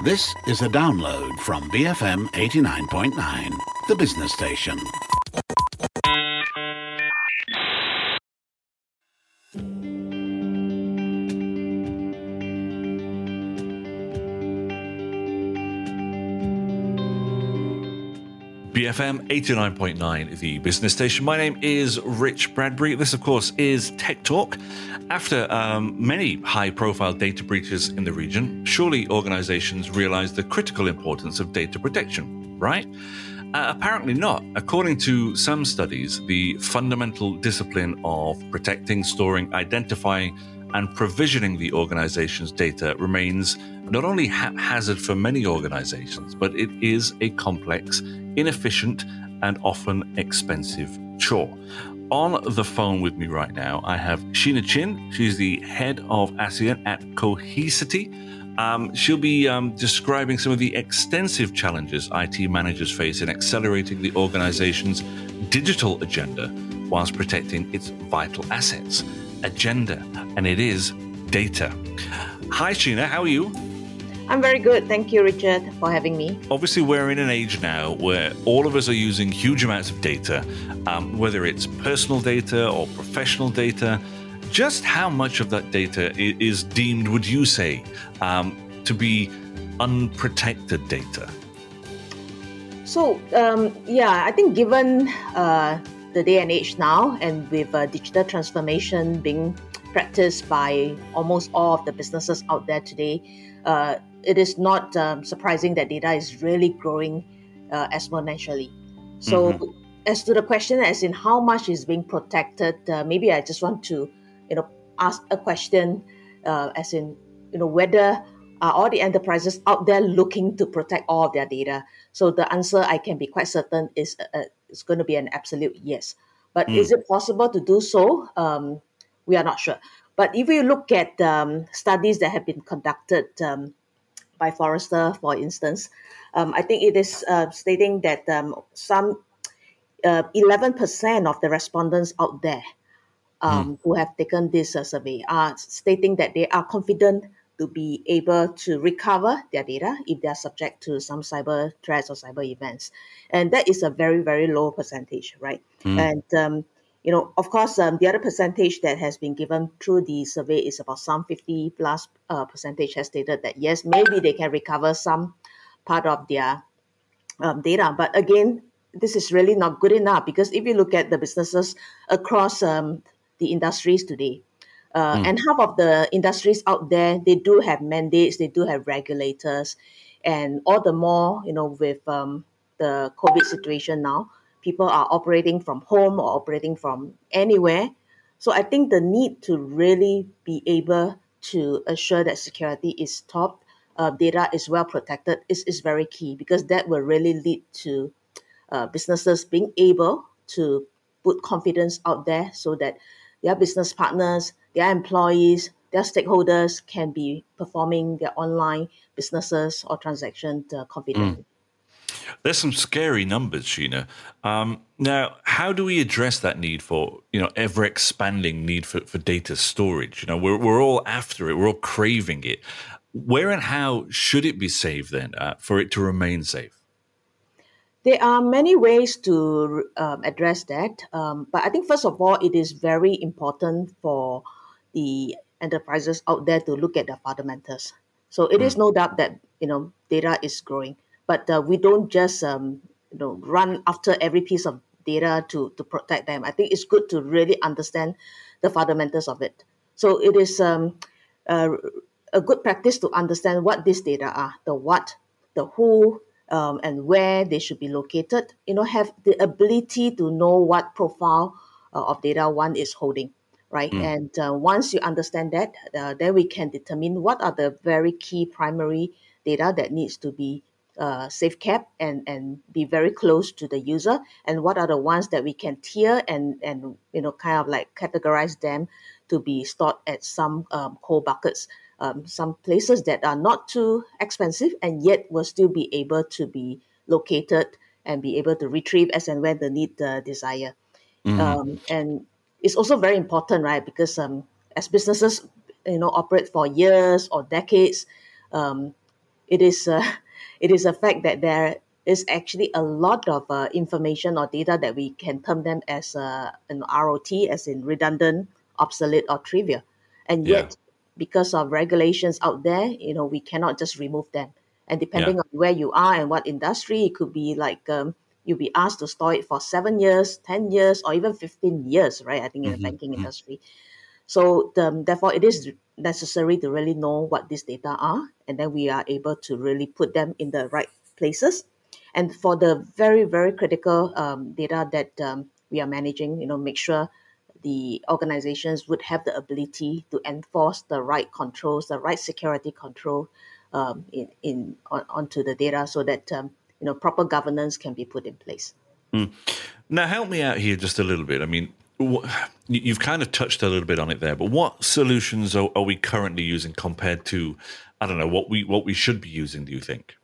This is a download from BFM 89.9, the business station. BFM 89.9, the business station. My name is Rich Bradbury. This, of course, is Tech Talk. After many high-profile data breaches in the region, surely organizations realize the critical importance of data protection, right? Apparently not. According to some studies, the fundamental discipline of protecting, storing, identifying, and provisioning the organization's data remains not only haphazard for many organizations, but it is a complex, inefficient, and often expensive chore. On the phone with me right now, I have Sheena Chin. She's the head of ASEAN at Cohesity. She'll be describing some of the extensive challenges IT managers face in accelerating the organization's digital agenda whilst protecting its vital assets. Agenda, and it is data. Hi, Sheena, how are you? I'm very good. Thank you, Richard, for having me. Obviously, we're in an age now where all of us are using huge amounts of data, whether it's personal data or professional data. Just how much of that data is deemed, would you say, to be unprotected data? So, I think given the day and age now, and with digital transformation being practiced by almost all of the businesses out there today, it is not surprising that data is really growing exponentially. So, as to the question as in how much is being protected, maybe I just want to, ask a question as in, whether are all the enterprises out there looking to protect all of their data? So the answer I can be quite certain is it's going to be an absolute yes. But is it possible to do so? We are not sure. But if you look at studies that have been conducted by Forrester, for instance, I think it is stating that some 11% of the respondents out there who have taken this survey are stating that they are confident to be able to recover their data if they are subject to some cyber threats or cyber events. And that is a very, very low percentage, right? And, of course, the other percentage that has been given through the survey is about some 50 plus percentage has stated that, yes, maybe they can recover some part of their data. But again, this is really not good enough, because if you look at the businesses across the industries today, and half of the industries out there, they do have mandates, they do have regulators, and all the more, with the COVID situation now, people are operating from home or operating from anywhere. So I think the need to really be able to assure that security is top, data is well protected is very key, because that will really lead to businesses being able to put confidence out there so that their business partners, their employees, their stakeholders can be performing their online businesses or transactions confidently. There's some scary numbers, Sheena. Now, how do we address that need for, ever expanding need for data storage? We're all after it. We're all craving it. Where and how should it be saved then for it to remain safe? There are many ways to address that. But I think, first of all, it is very important for the enterprises out there to look at the fundamentals. So it is no doubt that, data is growing. But we don't just, run after every piece of data to protect them. I think it's good to really understand the fundamentals of it. So it is a good practice to understand what these data are, the what, the who, and where they should be located, have the ability to know what profile of data one is holding, right? And once you understand that, then we can determine what are the very key primary data that needs to be safe kept and be very close to the user, and what are the ones that we can tier and kind of like categorize them to be stored at some core buckets. Some places that are not too expensive and yet will still be able to be located and be able to retrieve as and when the need desire. And it's also very important, right? Because as businesses, operate for years or decades, it is it is a fact that there is actually a lot of information or data that we can term them as an ROT, as in redundant, obsolete, or trivial, and Yeah. yet because of regulations out there, we cannot just remove them. And depending Yeah. on where you are and what industry, it could be like you'll be asked to store it for 7 years, 10 years, or even 15 years, right? I think in the banking industry. So therefore, it is necessary to really know what these data are, and then we are able to really put them in the right places. And for the very, very critical data that we are managing, make sure the organizations would have the ability to enforce the right controls, the right security control onto the data, so that proper governance can be put in place. Now, help me out here just a little bit. I mean, you've kind of touched a little bit on it there, but what solutions are we currently using compared to, I don't know, what we should be using, do you think?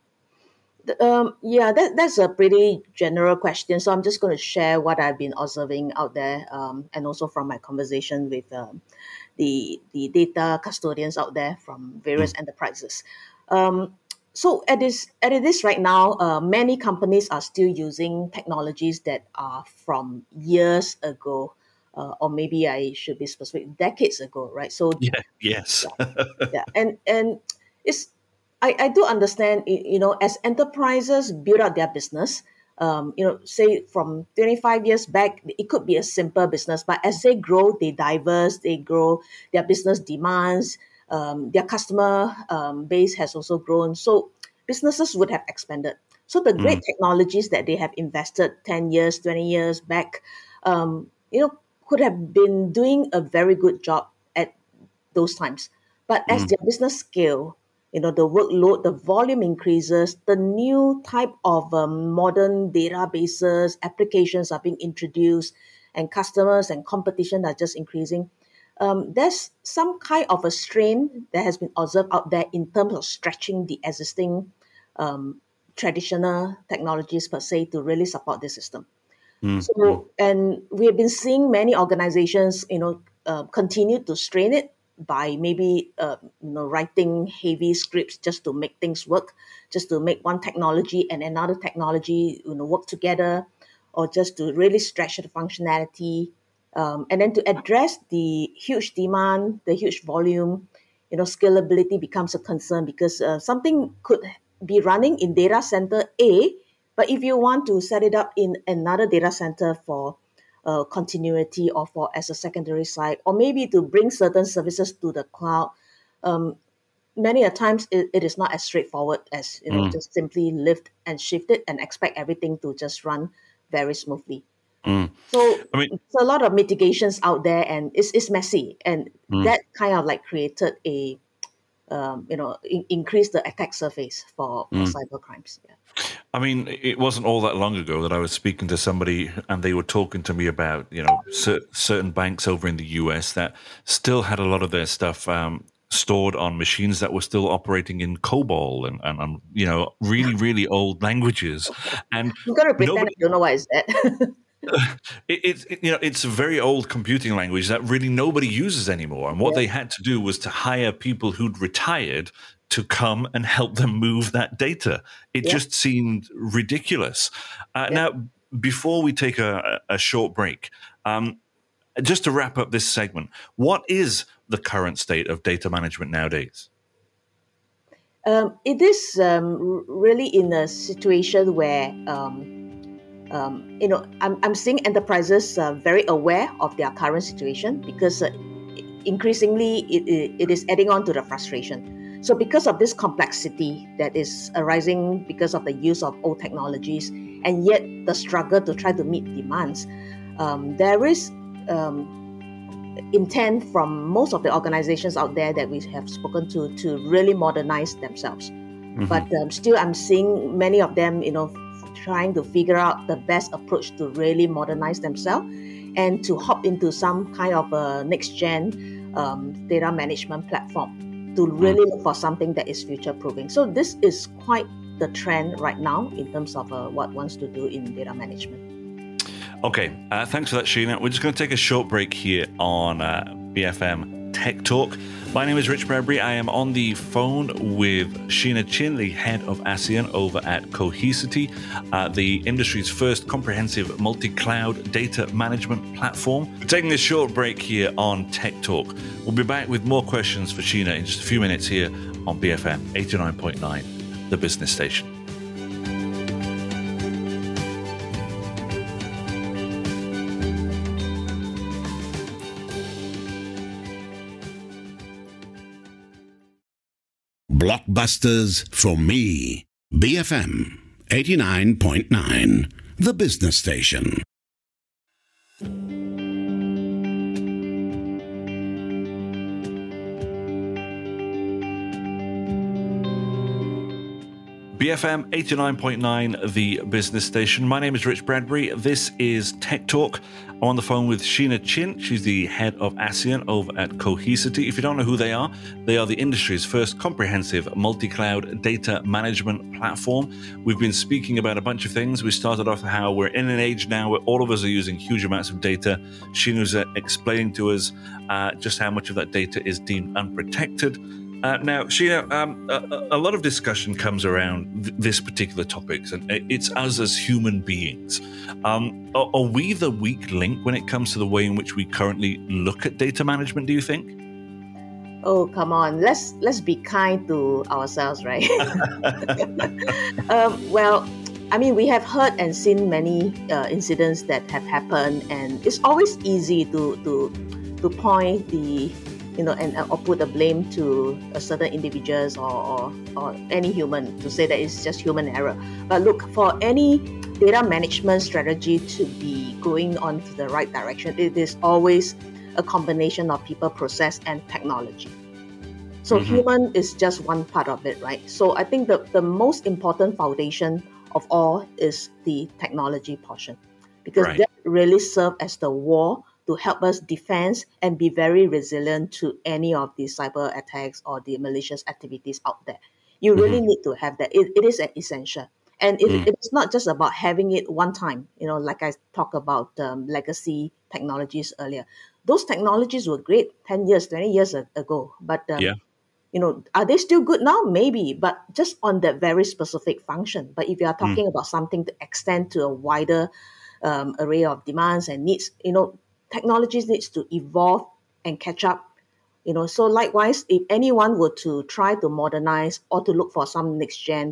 Yeah, that's a pretty general question. So I'm just going to share what I've been observing out there, and also from my conversation with the data custodians out there from various enterprises. So at this right now, many companies are still using technologies that are from years ago, or maybe I should be specific, decades ago, right? So Yeah. Yes. yeah, and it's I do understand, as enterprises build out their business, say from 25 years back, it could be a simple business, but as they grow, they diverse, they grow, their business demands, their customer base has also grown, so businesses would have expanded. So the great technologies that they have invested 10 years, 20 years back, could have been doing a very good job at those times. But as their business scale, the workload, the volume increases, the new type of modern databases, applications are being introduced, and customers and competition are just increasing. There's some kind of a strain that has been observed out there in terms of stretching the existing traditional technologies per se to really support the system. So, and we have been seeing many organizations, continue to strain it by maybe, writing heavy scripts just to make things work, just to make one technology and another technology, work together, or just to really stretch the functionality, and then to address the huge demand, the huge volume, scalability becomes a concern because something could be running in data center A, but if you want to set it up in another data center for continuity or for as a secondary site, or maybe to bring certain services to the cloud, many a times it is not as straightforward as just simply lift and shift it and expect everything to just run very smoothly. So I mean, it's a lot of mitigations out there, and it's messy, and that kind of like created a increase the attack surface for cyber crimes. Yeah. I mean, it wasn't all that long ago that I was speaking to somebody and they were talking to me about, certain banks over in the US that still had a lot of their stuff stored on machines that were still operating in COBOL and really, really old languages. And I'm going to pretend I don't know what is that. it's a very old computing language that really nobody uses anymore. And what they had to do was to hire people who'd retired to come and help them move that data. It just seemed ridiculous. Now, before we take a short break, just to wrap up this segment, what is the current state of data management nowadays? It is really in a situation where I'm seeing enterprises very aware of their current situation because increasingly it is adding on to the frustration. So because of this complexity that is arising because of the use of old technologies and yet the struggle to try to meet demands, there is intent from most of the organizations out there that we have spoken to really modernize themselves. But still I'm seeing many of them, trying to figure out the best approach to really modernize themselves and to hop into some kind of a next-gen data management platform to really look for something that is future-proofing. So this is quite the trend right now in terms of what wants to do in data management. Okay, thanks for that, Sheena. We're just going to take a short break here on BFM Tech Talk. My name is Rich Bradbury. I am on the phone with Sheena Chin, the head of ASEAN over at Cohesity, the industry's first comprehensive multi-cloud data management platform. We're taking a short break here on Tech Talk. We'll be back with more questions for Sheena in just a few minutes here on BFM 89.9, the business station. Blockbusters from me. BFM 89.9, the business station. BFM 89.9, the business station. My name is Rich Bradbury. This is Tech Talk. I'm on the phone with Sheena Chin. She's the head of ASEAN over at Cohesity. If you don't know who they are the industry's first comprehensive multi-cloud data management platform. We've been speaking about a bunch of things. We started off how we're in an age now where all of us are using huge amounts of data. Sheena was explaining to us just how much of that data is deemed unprotected. Now, Sheena, a lot of discussion comes around this particular topics, and it's us as human beings. Are we the weak link when it comes to the way in which we currently look at data management, do you think? Oh, come on. Let's be kind to ourselves, right? Well, I mean, we have heard and seen many incidents that have happened, and it's always easy to point the or put the blame to a certain individuals or any human to say that it's just human error. But look, for any data management strategy to be going on to the right direction, it is always a combination of people, process, and technology. So human is just one part of it, right? So I think the most important foundation of all is the technology portion, because that really serves as the wall to help us defend and be very resilient to any of the cyber attacks or the malicious activities out there. You really need to have that. It is an essential. And it's not just about having it one time, like I talked about legacy technologies earlier. Those technologies were great 10 years, 20 years ago. But, are they still good now? Maybe, but just on that very specific function. But if you are talking about something to extend to a wider array of demands and needs, technologies needs to evolve and catch up. So likewise, if anyone were to try to modernize or to look for some next-gen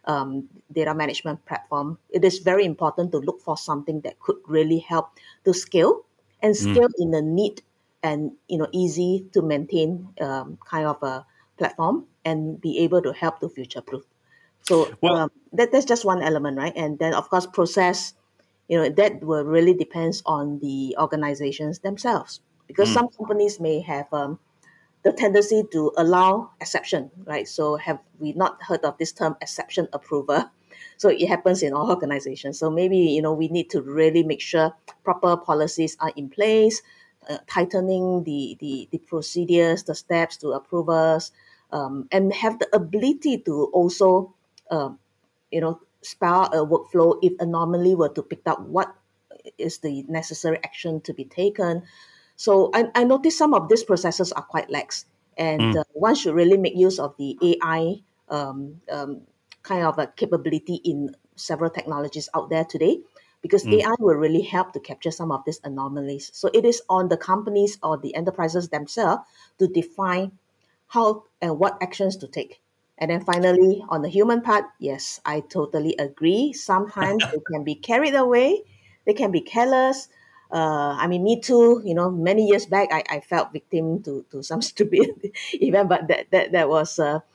data management platform, it is very important to look for something that could really help to scale and scale in a neat and easy to maintain kind of a platform and be able to help to future-proof. So that's just one element, right? And then of course process. That will really depends on the organizations themselves, because some companies may have the tendency to allow exception, right? So have we not heard of this term exception approver? So it happens in all organizations. So maybe, we need to really make sure proper policies are in place, tightening the procedures, the steps to approvers, and have the ability to also, spell a workflow if anomaly were to pick up what is the necessary action to be taken. So I noticed some of these processes are quite lax, and one should really make use of the AI kind of a capability in several technologies out there today, because AI will really help to capture some of these anomalies. So it is on the companies or the enterprises themselves to define how and what actions to take. And then finally, on the human part, yes, I totally agree. Sometimes they can be carried away. They can be careless. Me too. Many years back, I felt victim to some stupid event, but that was,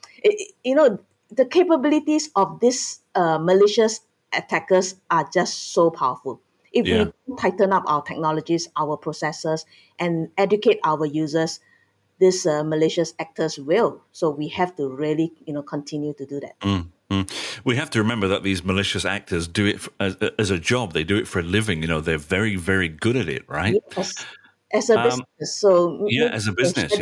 the capabilities of these malicious attackers are just so powerful. If we tighten up our technologies, our processes, and educate our users, these malicious actors will. So we have to really, continue to do that. We have to remember that these malicious actors do it as a job. They do it for a living. They're very, very good at it, right? Yes, as a business. So as a business,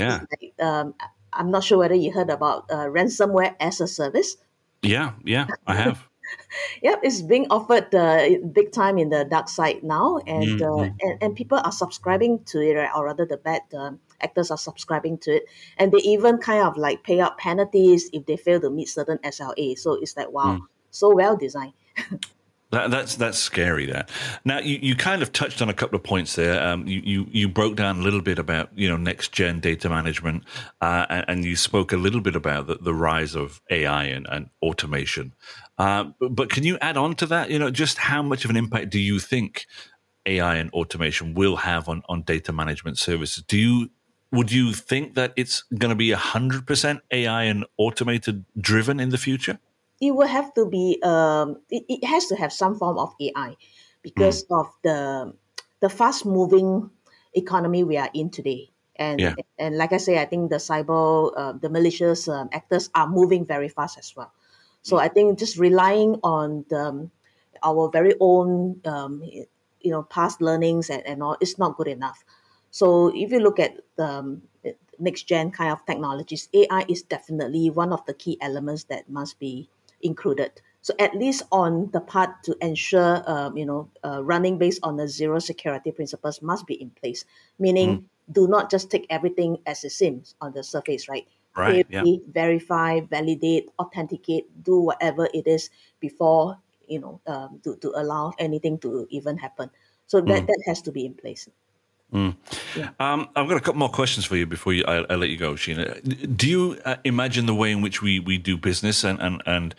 I'm not sure whether you heard about ransomware as a service. Yeah, I have. Yep, it's being offered big time in the dark side now, Mm-hmm. and people are subscribing to it, right? Or rather, the bad actors are subscribing to it, and they even kind of like pay out penalties if they fail to meet certain SLA. So it's like, wow, so well designed. That's scary. That now you kind of touched on a couple of points there. You broke down a little bit about next gen data management, and you spoke a little bit about the rise of AI and automation. But can you add on to that? Just how much of an impact do you think AI and automation will have on data management services? Would you think that it's going to be 100% AI and automated driven in the future? It will have to be it has to have some form of AI Mm, because of the fast moving economy we are in today. yeah. And like I say, I think the cyber the malicious actors are moving very fast as well. So I think just relying on our very own past learnings and all is not good enough. So if you look at the next gen kind of technologies, AI is definitely one of the key elements that must be included. So at least on the part to ensure, running based on the zero security principles must be in place. Mm, Meaning, do not just take everything as it seems on the surface, right? right. Yeah. Query, verify, validate, authenticate, do whatever it is before to allow anything to even happen. So that has to be in place. Yeah. I've got a couple more questions for you before I let you go, Sheena. Do you imagine the way in which we do business and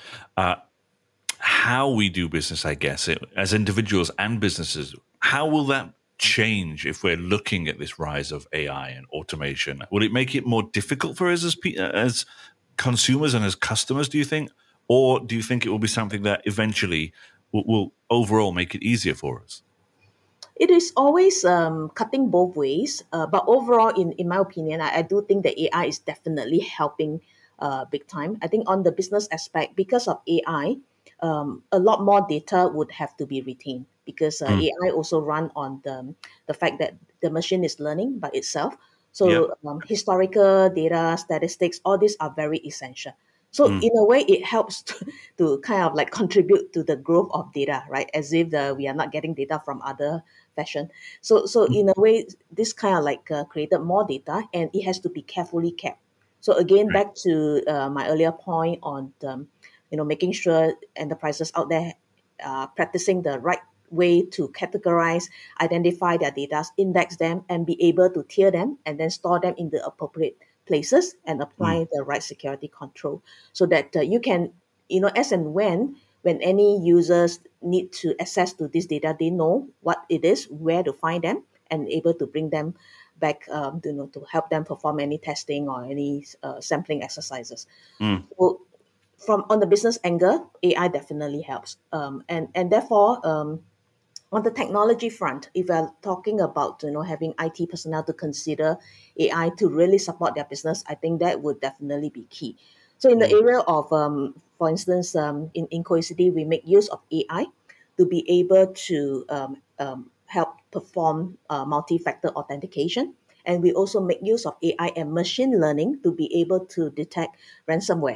how we do business, I guess, as individuals and businesses, how will that change if we're looking at this rise of AI and automation? Will it make it more difficult for us as consumers and as customers, do you think? Or do you think it will be something that eventually will overall make it easier for us? It is always cutting both ways, but overall, in my opinion, I do think that AI is definitely helping big time. I think on the business aspect, because of AI, a lot more data would have to be retained because Mm. AI also run on the fact that the machine is learning by itself. Yep. So historical data, statistics, all these are very essential. So Mm. in a way, it helps to kind of like contribute to the growth of data, right? As if we are not getting data from other fashion. So in a way, this kind of like created more data, and it has to be carefully kept. So again, Right. back to my earlier point on making sure enterprises out there practicing the right way to categorize, identify their data, index them, and be able to tier them and then store them in the appropriate places and Mm. apply the right security control so that you can, as and when any users need to access to this data, they know what it is, where to find them, and able to bring them back to help them perform any testing or any sampling exercises. Mm. So from on the business angle, AI definitely helps, and therefore on the technology front, if we're talking about having IT personnel to consider AI to really support their business, I think that would definitely be key. So in the Mm. area of, for instance, in Cohesity, we make use of AI to be able to help perform multi-factor authentication. And we also make use of AI and machine learning to be able to detect ransomware.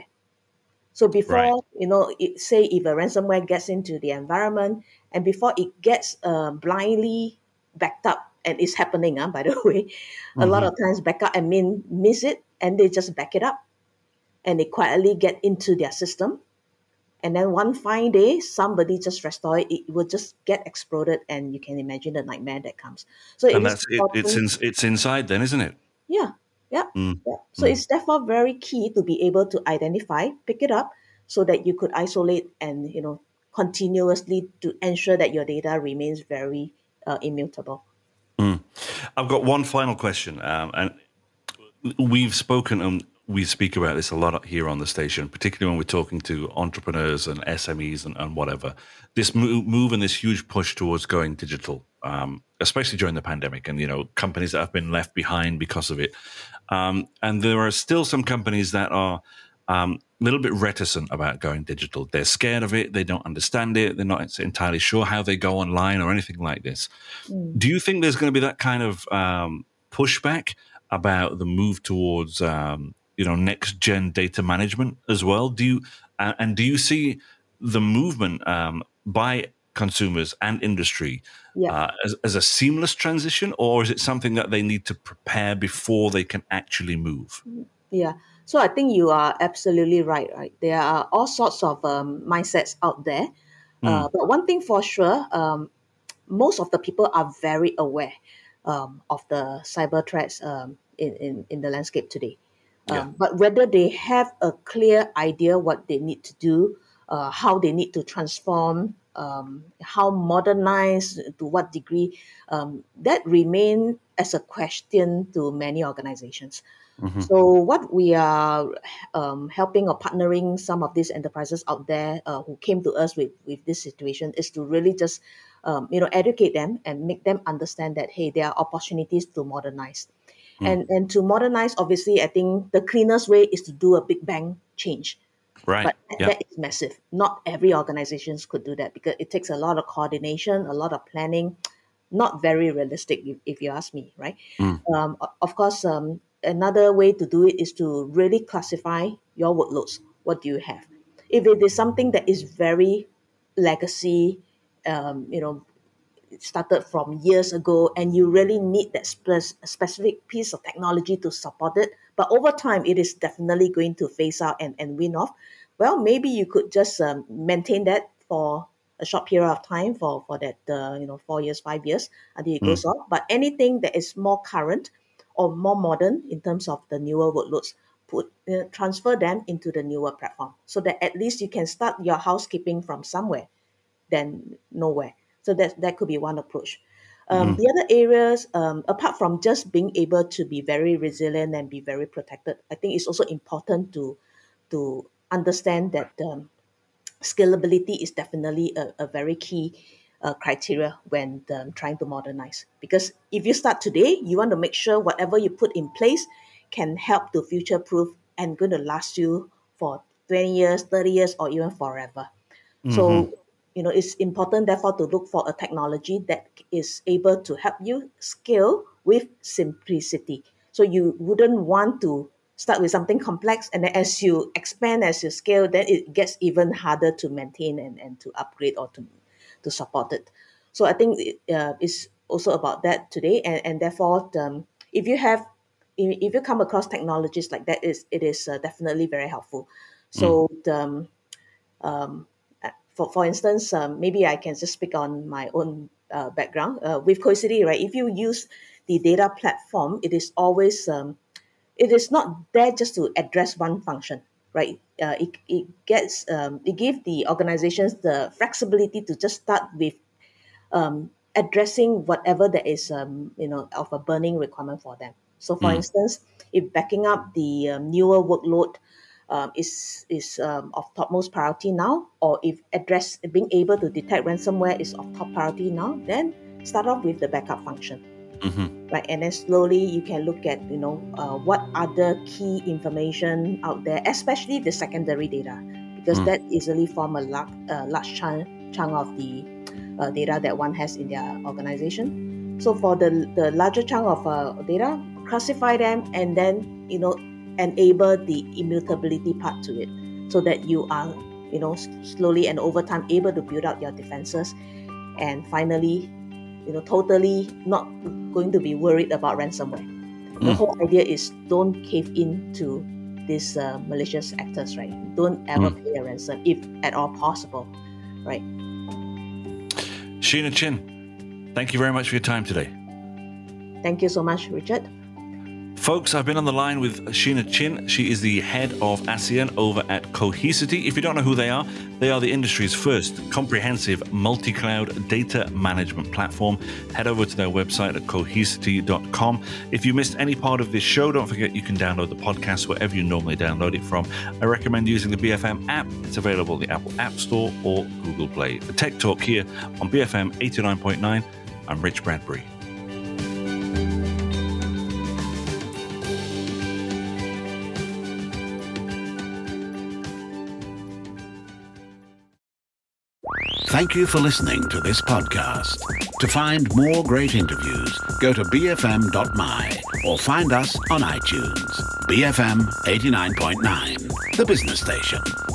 So Right. before, say if a ransomware gets into the environment and before it gets blindly backed up, and it's happening, by the way, a lot Hmm. of times backup admin miss it and they just back it up and they quietly get into their system. And then one fine day, somebody just restore it, it will just get exploded and you can imagine the nightmare that comes. So it And is that's it. important. It's inside then, isn't it? Yeah, yeah, Mm. yeah. So Mm. it's therefore very key to be able to identify, pick it up, so that you could isolate and continuously to ensure that your data remains very immutable. Mm. I've got one final question, and we've spoken and we speak about this a lot here on the station, particularly when we're talking to entrepreneurs and SMEs and whatever. This move and this huge push towards going digital, especially during the pandemic, and companies that have been left behind because of it. And there are still some companies that are a little bit reticent about going digital. They're scared of it. They don't understand it. They're not entirely sure how they go online or anything like this. Mm. Do you think there's going to be that kind of pushback about the move towards next gen data management as well? Do you see the movement by consumers and industry as a seamless transition, or is it something that they need to prepare before they can actually move? Yeah. So I think you are absolutely right. There are all sorts of mindsets out there. But one thing for sure, most of the people are very aware of the cyber threats in the landscape today. But whether they have a clear idea what they need to do, how they need to transform, how modernize, to what degree, that remain as a question to many organizations. So what we are helping or partnering some of these enterprises out there who came to us with this situation is to really just educate them and make them understand that, hey, there are opportunities to modernize. And to modernize, obviously, I think the cleanest way is to do a big bang change. Right. But that is massive. Not every organization could do that because it takes a lot of coordination, a lot of planning, not very realistic, if you ask me, right? Of course, another way to do it is to really classify your workloads. What do you have? If it is something that is very legacy, it started from years ago, and you really need that specific piece of technology to support it, but over time it is definitely going to phase out and wean off, well, maybe you could just maintain that for a short period of time for that 4 years, 5 years until it goes off. But anything that is more current or more modern in terms of the newer workloads, transfer them into the newer platform so that at least you can start your housekeeping from somewhere than nowhere. So that could be one approach. The other areas, apart from just being able to be very resilient and be very protected, I think it's also important to understand that scalability is definitely a very key criteria when trying to modernize. Because if you start today, you want to make sure whatever you put in place can help to future-proof and going to last you for 20 years, 30 years, or even forever. So, it's important, therefore, to look for a technology that is able to help you scale with simplicity. So you wouldn't want to start with something complex, and then as you expand, as you scale, then it gets even harder to maintain and to upgrade or to support it. So I think it's also about that today, and therefore, if you come across technologies like that, it is definitely very helpful. So for instance, maybe I can just speak on my own background with Cohesity, right? If you use the data platform, it is always it is not there just to address one function, right? It gives the organizations the flexibility to just start with addressing whatever that is of a burning requirement for them. So, for instance, if backing up the newer workload is of topmost priority now, or if being able to detect ransomware is of top priority now, then start off with the backup function. Right, and then slowly you can look at what other key information out there, especially the secondary data, because that easily form a large chunk of the data that one has in their organization. So for the larger chunk of data, classify them, and then enable the immutability part to it, so that you are slowly and over time able to build out your defenses, and finally totally not going to be worried about ransomware. The whole idea is don't cave into these malicious actors, right? Don't ever pay a ransom if at all possible, right? Sheena Chin, thank you very much for your time today. Thank you so much, Richard. Folks, I've been on the line with Sheena Chin. She is the head of ASEAN over at Cohesity. If you don't know who they are the industry's first comprehensive multi-cloud data management platform. Head over to their website at cohesity.com. If you missed any part of this show, don't forget you can download the podcast wherever you normally download it from. I recommend using the BFM app. It's available in the Apple App Store or Google Play. For Tech Talk here on BFM 89.9, I'm Rich Bradbury. Thank you for listening to this podcast. To find more great interviews, go to bfm.my or find us on iTunes. BFM 89.9, the business station.